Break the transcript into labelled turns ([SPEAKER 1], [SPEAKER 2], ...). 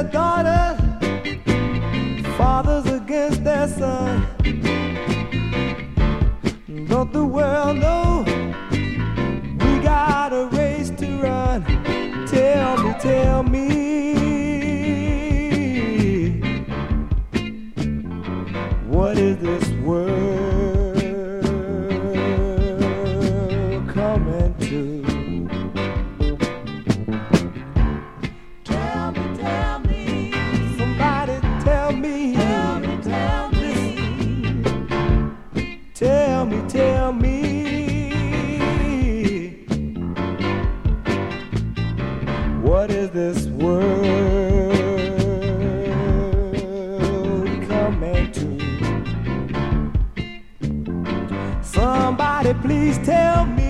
[SPEAKER 1] their daughters, fathers against their sons. Don't the world know we got a race to run? Tell me, what is this world coming to? Tell me, somebody tell me, tell me, what is this world coming to? Somebody please tell me.